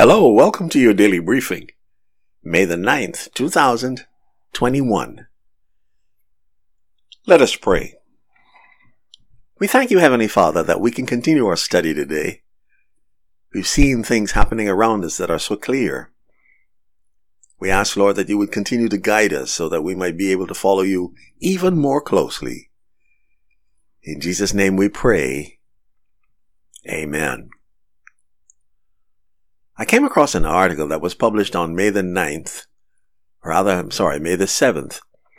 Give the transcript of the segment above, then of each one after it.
Hello, welcome to your daily briefing, May the 9th, 2021. Let us pray. We thank you, Heavenly Father, that we can continue our study today. We've seen things happening around us that are so clear. We ask, Lord, that you would continue to guide us so that we might be able to follow you even more closely. In Jesus' name we pray. Amen. I came across an article that was published on May the 7th,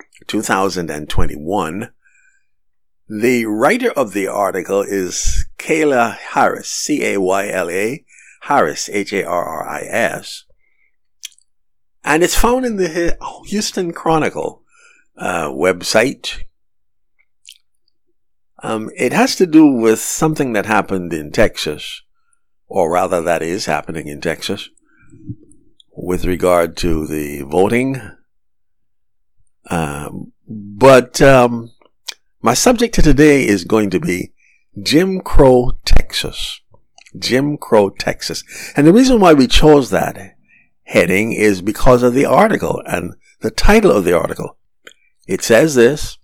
2021. The writer of the article is Kayla Harris, C-A-Y-L-A, Harris, H-A-R-R-I-S. And it's found in the Houston Chronicle website. It has to do with something that happened in Texas, or rather that is happening in Texas, with regard to the voting. But my subject to today is going to be Jim Crow, Texas. Jim Crow, Texas. And the reason why we chose that heading is because of the article and the title of the article. It says this: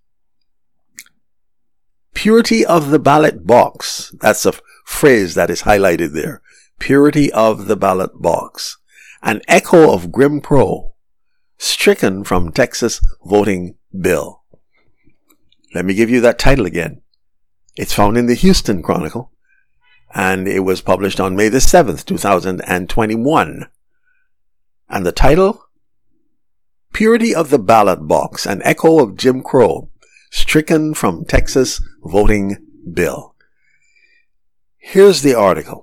Purity of the ballot box. That's a phrase that is highlighted there. Purity of the ballot box. An echo of Jim Crow stricken from Texas voting bill. Let me give you that title again. It's found in the Houston Chronicle, and it was published on May the 7th, 2021. And the title, Purity of the ballot box. An echo of Jim Crow stricken from Texas voting bill. Here's the article.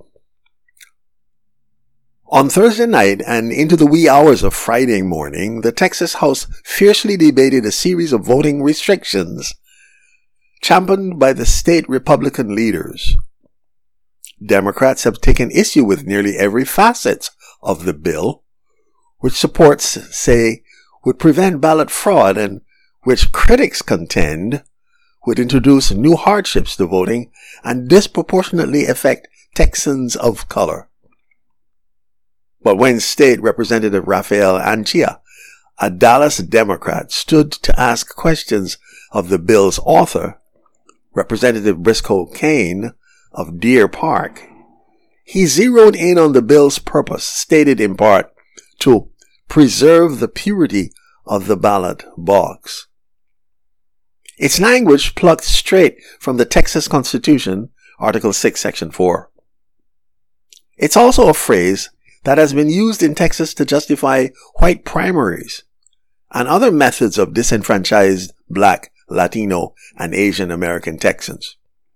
On Thursday night and into the wee hours of Friday morning, the Texas House fiercely debated a series of voting restrictions championed by the state Republican leaders. Democrats have taken issue with nearly every facet of the bill, which supports say would prevent ballot fraud and which critics contend would introduce new hardships to voting and disproportionately affect Texans of color. But when State Representative Rafael Anchia, a Dallas Democrat, stood to ask questions of the bill's author, Representative Briscoe Cain of Deer Park, he zeroed in on the bill's purpose, stated in part to preserve the purity of the ballot box. Its language plucked straight from the Texas Constitution, Article 6, Section 4. It's also a phrase that has been used in Texas to justify white primaries and other methods of disenfranchised Black, Latino, and Asian American Texans.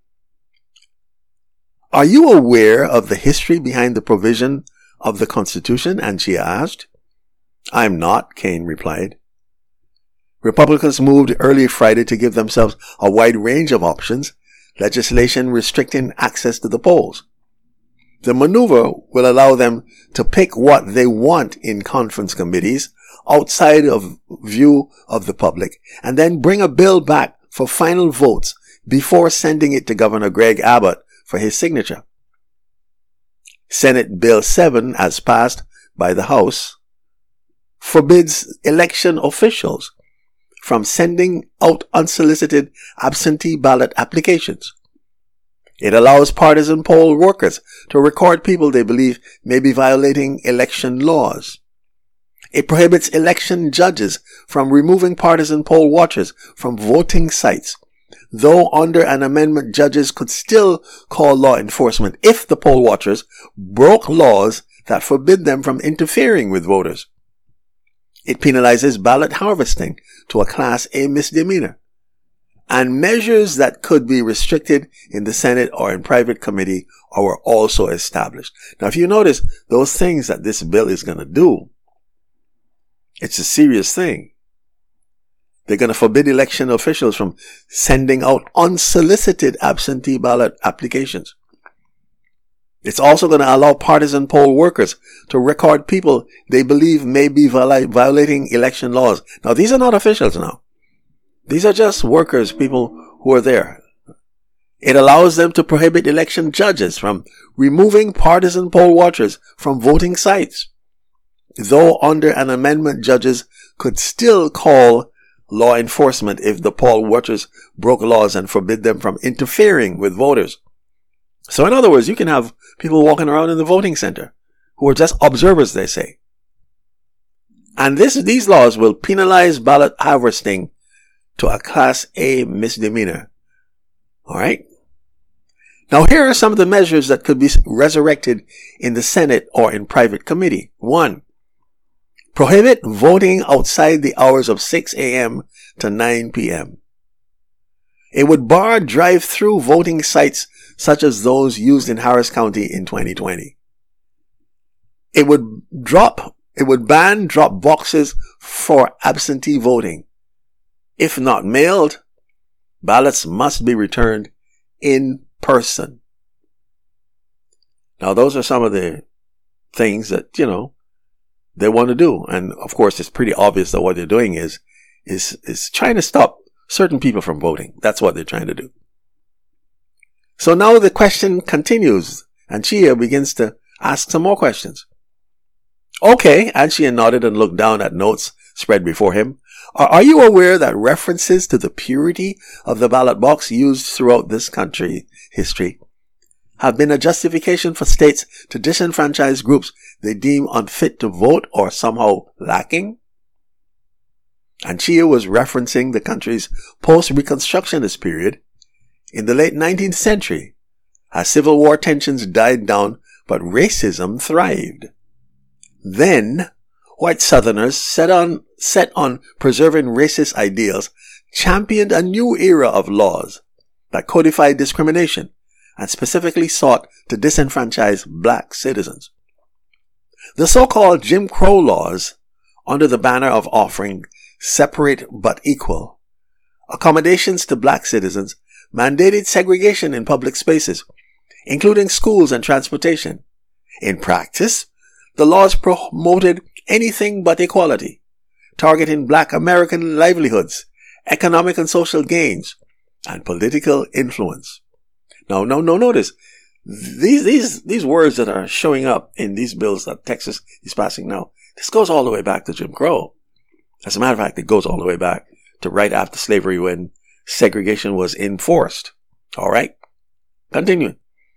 Are you aware of the history behind the provision of the Constitution? Anchia asked. I'm not, Cain replied. Republicans moved early Friday to give themselves a wide range of options, legislation restricting access to the polls. The maneuver will allow them to pick what they want in conference committees outside of view of the public and then bring a bill back for final votes before sending it to Governor Greg Abbott for his signature. Senate Bill 7, as passed by the House, forbids election officials from sending out unsolicited absentee ballot applications. It allows partisan poll workers to record people they believe may be violating election laws. It prohibits election judges from removing partisan poll watchers from voting sites, though under an amendment judges could still call law enforcement if the poll watchers broke laws that forbid them from interfering with voters. It penalizes ballot harvesting to a Class A misdemeanor, and measures that could be restricted in the Senate or in private committee are also established. Now, if you notice, those things that this bill is going to do, it's a serious thing. They're going to forbid election officials from sending out unsolicited absentee ballot applications. It's also going to allow partisan poll workers to record people they believe may be violating election laws. Now, these are not officials now. These are just workers, people who are there. It allows them to prohibit election judges from removing partisan poll watchers from voting sites. Though under an amendment, judges could still call law enforcement if the poll watchers broke laws and forbid them from interfering with voters. So in other words, you can have people walking around in the voting center who are just observers, they say. And these laws will penalize ballot harvesting to a Class A misdemeanor. All right? Now, here are some of the measures that could be resurrected in the Senate or in private committee. 1. Prohibit voting outside the hours of 6 a.m. to 9 p.m. It would bar drive-through voting sites such as those used in Harris County in 2020. It would ban drop boxes for absentee voting. If not mailed, ballots must be returned in person. Now, those are some of the things that, they want to do. And of course, it's pretty obvious that what they're doing is trying to stop certain people from voting. That's what they're trying to do. So now the question continues, and Chia begins to ask some more questions. Okay, and Chia nodded and looked down at notes spread before him. Are you aware that references to the purity of the ballot box used throughout this country's history have been a justification for states to disenfranchise groups they deem unfit to vote or somehow lacking? And Chia was referencing the country's post-Reconstructionist period in the late 19th century, as Civil War tensions died down but racism thrived. Then, white Southerners set on preserving racist ideals championed a new era of laws that codified discrimination and specifically sought to disenfranchise black citizens. The so-called Jim Crow laws, under the banner of offering separate but equal accommodations to black citizens, mandated segregation in public spaces, including schools and transportation. In practice, the laws promoted anything but equality, targeting black American livelihoods, economic and social gains, and political influence. Now, notice, these words that are showing up in these bills that Texas is passing now, this goes all the way back to Jim Crow. As a matter of fact, it goes all the way back to right after slavery when segregation was enforced. All right? Continuing.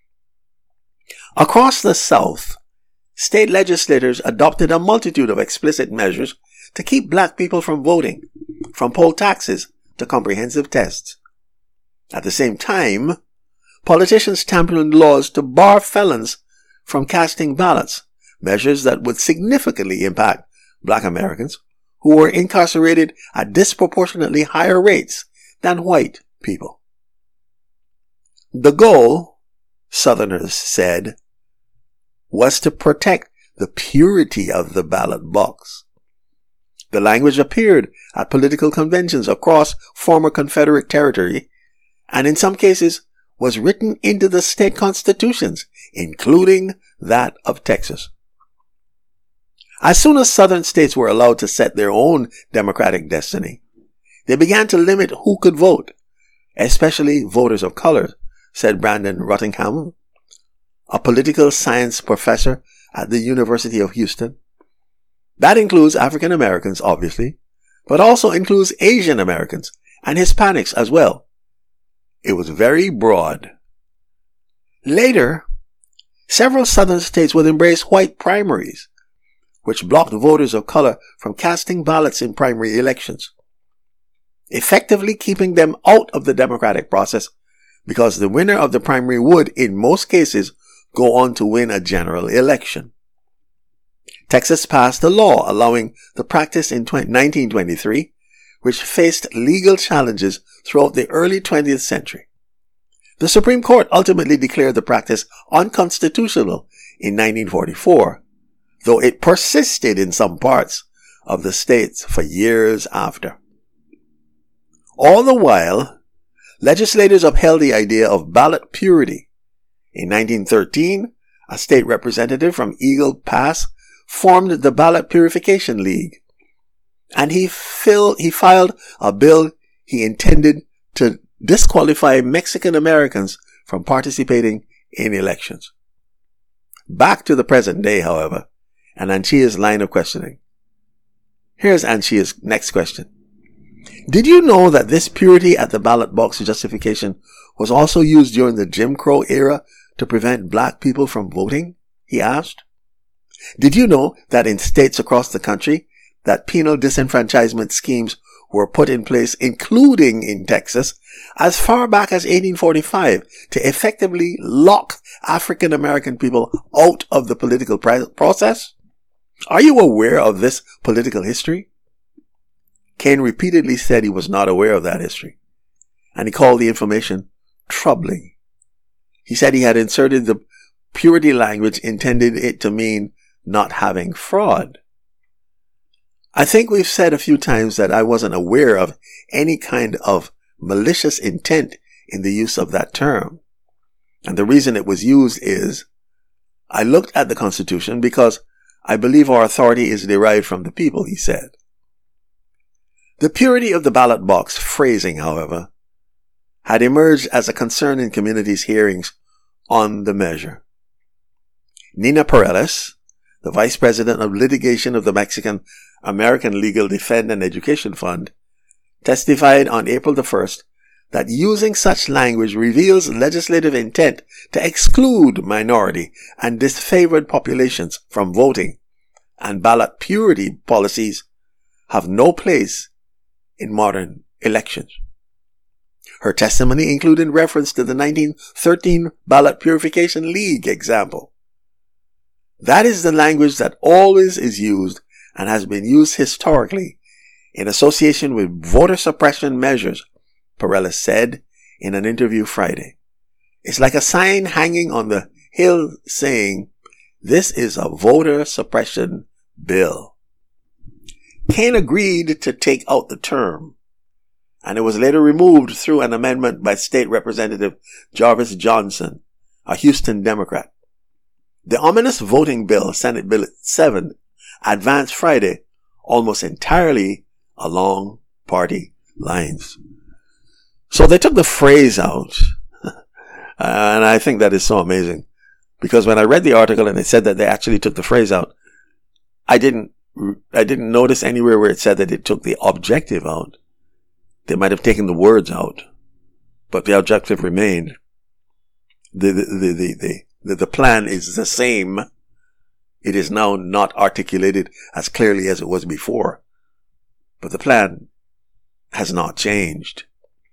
Across the South, state legislators adopted a multitude of explicit measures to keep black people from voting, from poll taxes to comprehensive tests. At the same time, politicians championed laws to bar felons from casting ballots, measures that would significantly impact black Americans who were incarcerated at disproportionately higher rates than white people. The goal, Southerners said, was to protect the purity of the ballot box. The language appeared at political conventions across former Confederate territory, and in some cases was written into the state constitutions, including that of Texas. As soon as Southern states were allowed to set their own democratic destiny, they began to limit who could vote, especially voters of color, said Brandon Rottingham, a political science professor at the University of Houston. That includes African Americans, obviously, but also includes Asian Americans and Hispanics as well. It was very broad. Later, several Southern states would embrace white primaries, which blocked voters of color from casting ballots in primary elections, effectively keeping them out of the democratic process because the winner of the primary would, in most cases, go on to win a general election. Texas passed a law allowing the practice in 1923, which faced legal challenges throughout the early 20th century. The Supreme Court ultimately declared the practice unconstitutional in 1944, though it persisted in some parts of the states for years after. All the while, legislators upheld the idea of ballot purity. In 1913, a state representative from Eagle Pass formed the Ballot Purification League, and he filed a bill he intended to disqualify Mexican Americans from participating in elections. Back to the present day, however, and Anchia's line of questioning. Here's Anchia's next question. Did you know that this purity at the ballot box justification was also used during the Jim Crow era to prevent black people from voting? He asked. Did you know that in states across the country that penal disenfranchisement schemes were put in place, including in Texas, as far back as 1845 to effectively lock African American people out of the political process? Are you aware of this political history? Kane repeatedly said he was not aware of that history, and he called the information troubling. He said he had inserted the purity language intended it to mean not having fraud. I think we've said a few times that I wasn't aware of any kind of malicious intent in the use of that term. And the reason it was used is, I looked at the Constitution because I believe our authority is derived from the people, he said. The purity of the ballot box phrasing, however, had emerged as a concern in communities' hearings on the measure. Nina Perales, the Vice President of Litigation of the Mexican American Legal Defense and Education Fund, testified on April the 1st that using such language reveals legislative intent to exclude minority and disfavored populations from voting, and ballot purity policies have no place in modern elections. Her testimony included reference to the 1913 Ballot Purification League example. That is the language that always is used and has been used historically in association with voter suppression measures, Perales said in an interview Friday. It's like a sign hanging on the hill saying, "This is a voter suppression bill." Kane agreed to take out the term, and it was later removed through an amendment by State Representative Jarvis Johnson, a Houston Democrat. The ominous voting bill, Senate Bill 7, advanced Friday almost entirely along party lines. So they took the phrase out, and I think that is so amazing, because when I read the article and it said that they actually took the phrase out, I didn't notice anywhere where it said that it took the objective out. They might have taken the words out, but the objective remained. The plan is the same. It is now not articulated as clearly as it was before, but the plan has not changed.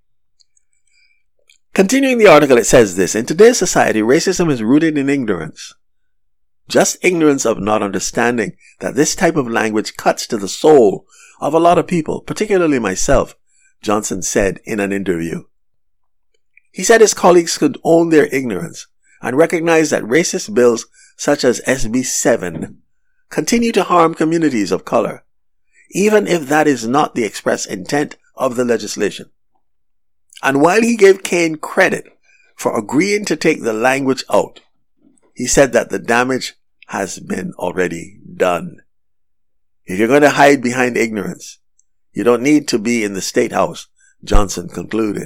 Continuing the article, it says this: in today's society, racism is rooted in ignorance. Just ignorance of not understanding that this type of language cuts to the soul of a lot of people, particularly myself, Johnson said in an interview. He said his colleagues could own their ignorance and recognize that racist bills such as SB 7 continue to harm communities of color, even if that is not the express intent of the legislation. And while he gave Kane credit for agreeing to take the language out, he said that the damage has been already done. If you're going to hide behind ignorance, you don't need to be in the State House, Johnson concluded.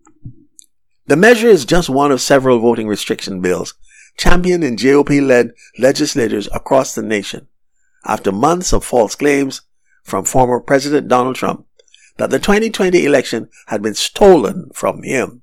The measure is just one of several voting restriction bills championed in GOP-led legislators across the nation after months of false claims from former President Donald Trump that the 2020 election had been stolen from him.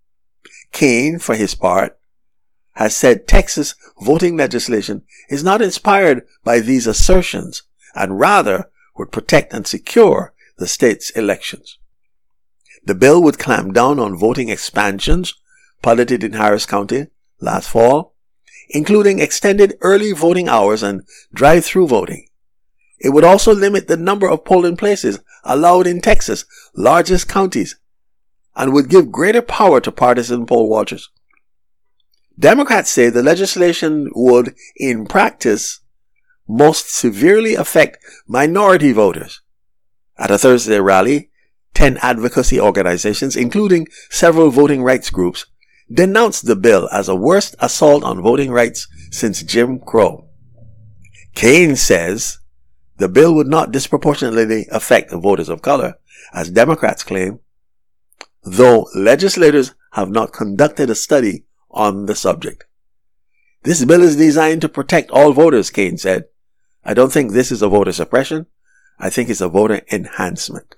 Kane, for his part, has said Texas voting legislation is not inspired by these assertions and rather would protect and secure the state's elections. The bill would clamp down on voting expansions piloted in Harris County last fall, including extended early voting hours and drive-through voting. It would also limit the number of polling places allowed in Texas' largest counties and would give greater power to partisan poll watchers. Democrats say the legislation would, in practice, most severely affect minority voters. At a Thursday rally, 10 advocacy organizations, including several voting rights groups, denounced the bill as a worst assault on voting rights since Jim Crow. Kane says the bill would not disproportionately affect voters of color, as Democrats claim, though legislators have not conducted a study on the subject. This bill is designed to protect all voters, Kaine said. I don't think this is a voter suppression. I think it's a voter enhancement.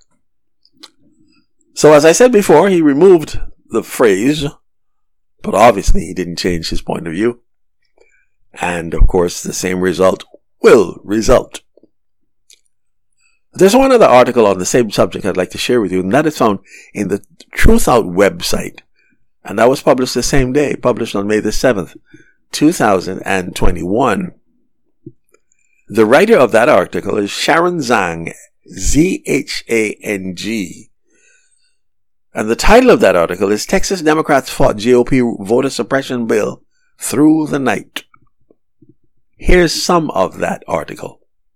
So as I said before, he removed the phrase, but obviously he didn't change his point of view. And of course, the same result will result. There's one other article on the same subject I'd like to share with you, and that is found in the Truth Out website. And that was published the same day, published on May the 7th, 2021. The writer of that article is Sharon Zhang, Z-H-A-N-G. And the title of that article is Texas Democrats Fought GOP Voter Suppression Bill Through the Night. Here's some of that article.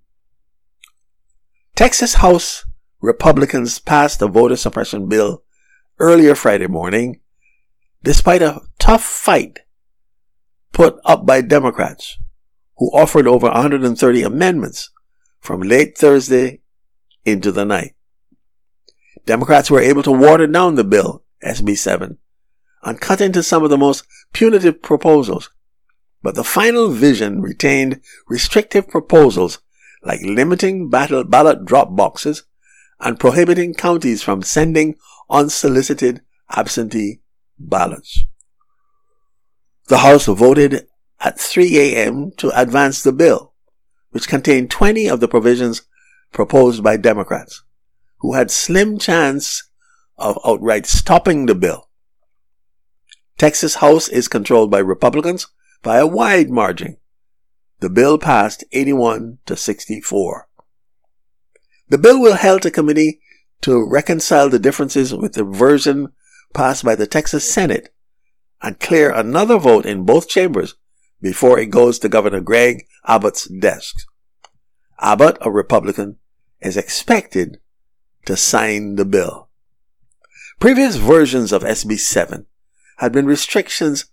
Texas House Republicans passed a voter suppression bill earlier Friday morning, despite a tough fight put up by Democrats, who offered over 130 amendments from late Thursday into the night. Democrats were able to water down the bill, SB 7, and cut into some of the most punitive proposals, but the final vision retained restrictive proposals like limiting ballot drop boxes and prohibiting counties from sending unsolicited absentee ballots. The House voted at 3 a.m. to advance the bill, which contained 20 of the provisions proposed by Democrats, who had slim chance of outright stopping the bill. Texas House is controlled by Republicans by a wide margin. The bill passed 81 to 64. The bill will head to committee to reconcile the differences with the version passed by the Texas Senate and clear another vote in both chambers before it goes to Governor Greg Abbott's desk. Abbott, a Republican, is expected to sign the bill. Previous versions of SB 7 had many restrictions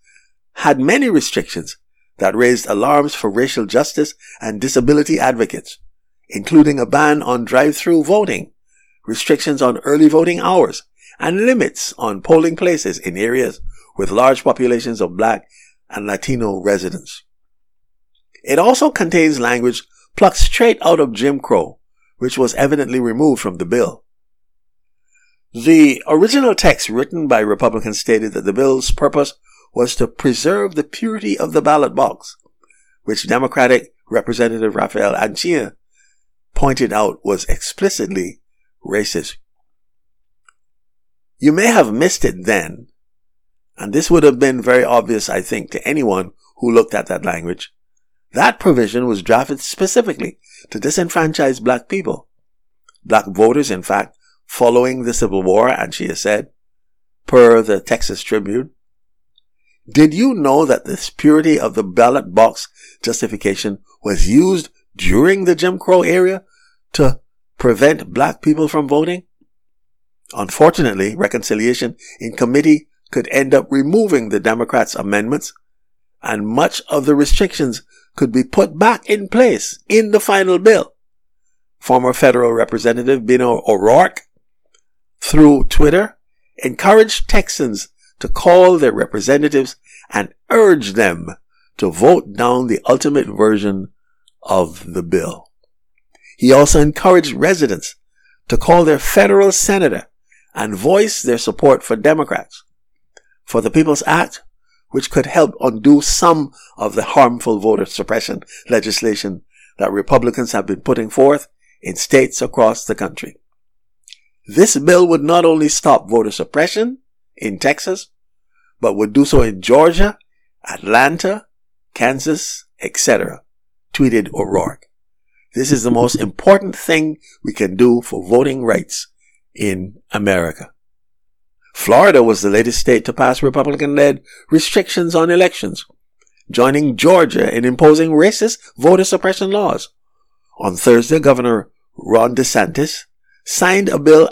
that raised alarms for racial justice and disability advocates, including a ban on drive-through voting, restrictions on early voting hours, and limits on polling places in areas with large populations of Black and Latino residents. It also contains language plucked straight out of Jim Crow, which was evidently removed from the bill. The original text written by Republicans stated that the bill's purpose was to preserve the purity of the ballot box, which Democratic Representative Rafael Anchia pointed out was explicitly racist. You may have missed it then, and this would have been very obvious, I think, to anyone who looked at that language. That provision was drafted specifically to disenfranchise Black people. Black voters, in fact, following the Civil War, Anchia said, per the Texas Tribune. Did you know that this purity of the ballot box justification was used during the Jim Crow era to prevent Black people from voting? Unfortunately, reconciliation in committee could end up removing the Democrats' amendments, and much of the restrictions could be put back in place in the final bill. Former federal Representative Beto O'Rourke, through Twitter, encouraged Texans to call their representatives and urge them to vote down the ultimate version of the bill. He also encouraged residents to call their federal senator and voice their support for Democrats, for the People's Act, which could help undo some of the harmful voter suppression legislation that Republicans have been putting forth in states across the country. This bill would not only stop voter suppression in Texas, but would do so in Georgia, Atlanta, Kansas, etc., tweeted O'Rourke. This is the most important thing we can do for voting rights in America. Florida was the latest state to pass Republican-led restrictions on elections, joining Georgia in imposing racist voter suppression laws. On Thursday, Governor Ron DeSantis signed a bill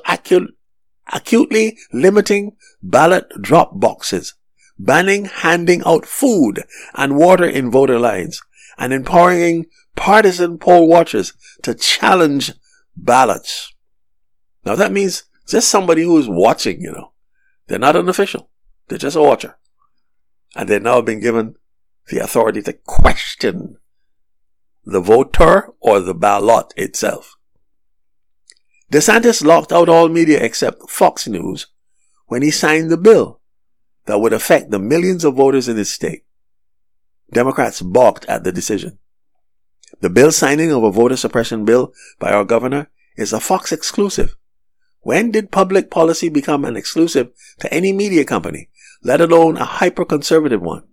acutely limiting ballot drop boxes, banning handing out food and water in voter lines, and empowering partisan poll watchers to challenge ballots. Now that means just somebody who is watching, They're not an official. They're just a watcher. And they've now been given the authority to question the voter or the ballot itself. DeSantis locked out all media except Fox News when he signed the bill that would affect the millions of voters in his state. Democrats balked at the decision. The bill signing of a voter suppression bill by our governor is a Fox exclusive. When did public policy become an exclusive to any media company, let alone a hyper-conservative one?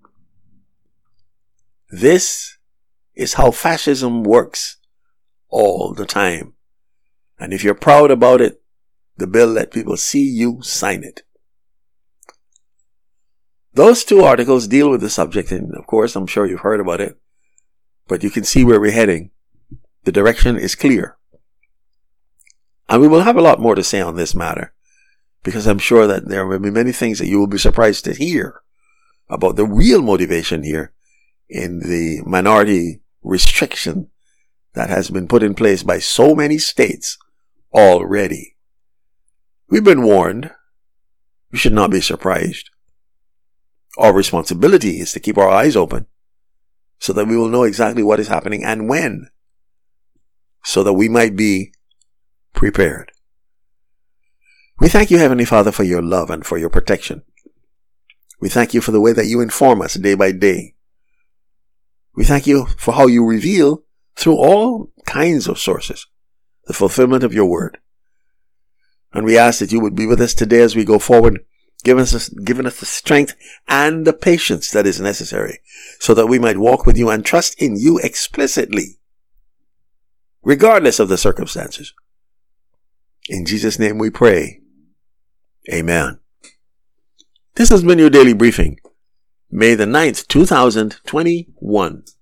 This is how fascism works all the time. And if you're proud about it, the bill let people see you sign it. Those two articles deal with the subject, and of course, I'm sure you've heard about it, but you can see where we're heading. The direction is clear. And we will have a lot more to say on this matter, because I'm sure that there will be many things that you will be surprised to hear about the real motivation here in the minority restriction that has been put in place by so many states already. We've been warned. We should not be surprised. Our responsibility is to keep our eyes open so that we will know exactly what is happening and when, so that we might be prepared. We thank you, Heavenly Father, for your love and for your protection. We thank you for the way that you inform us day by day. We thank you for how you reveal through all kinds of sources the fulfillment of your word. And we ask that you would be with us today as we go forward, giving us the strength and the patience that is necessary so that we might walk with you and trust in you explicitly, regardless of the circumstances. In Jesus' name we pray. Amen. This has been your daily briefing, May the 9th, 2021.